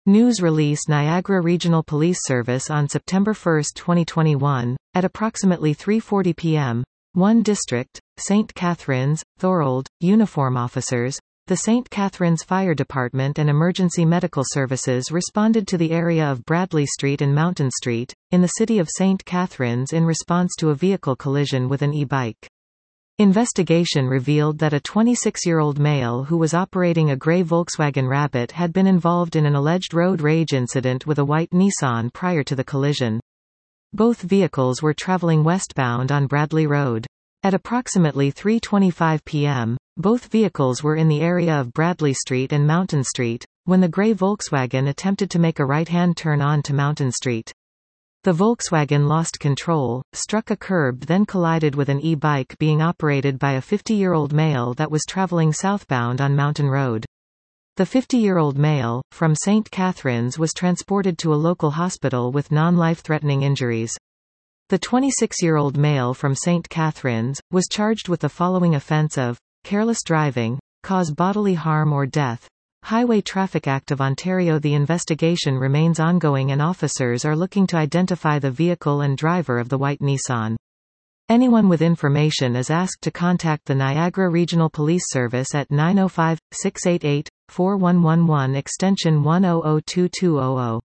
News release Niagara Regional Police Service on September 1, 2021, at approximately 3:40 p.m., 1 District, St. Catharines, Thorold, uniform officers, the St. Catharines Fire Department and Emergency Medical Services responded to the area of Bradley Street and Mountain Street, in the city of St. Catharines in response to a vehicle collision with an e-bike. Investigation revealed that a 26-year-old male who was operating a gray Volkswagen Rabbit had been involved in an alleged road rage incident with a white Nissan prior to the collision. Both vehicles were traveling westbound on Bradley Road. At approximately 3:25 p.m., both vehicles were in the area of Bradley Street and Mountain Street, when the gray Volkswagen attempted to make a right-hand turn onto Mountain Street. The Volkswagen lost control, struck a curb, then collided with an e-bike being operated by a 50-year-old male that was traveling southbound on Mountain Road. The 50-year-old male, from St. Catharines, was transported to a local hospital with non-life-threatening injuries. The 26-year-old male from St. Catharines was charged with the following offense of careless driving, cause bodily harm or death. Highway Traffic Act of Ontario. The investigation remains ongoing and officers are looking to identify the vehicle and driver of the white Nissan. Anyone with information is asked to contact the Niagara Regional Police Service at 905-688-4111 extension 100220.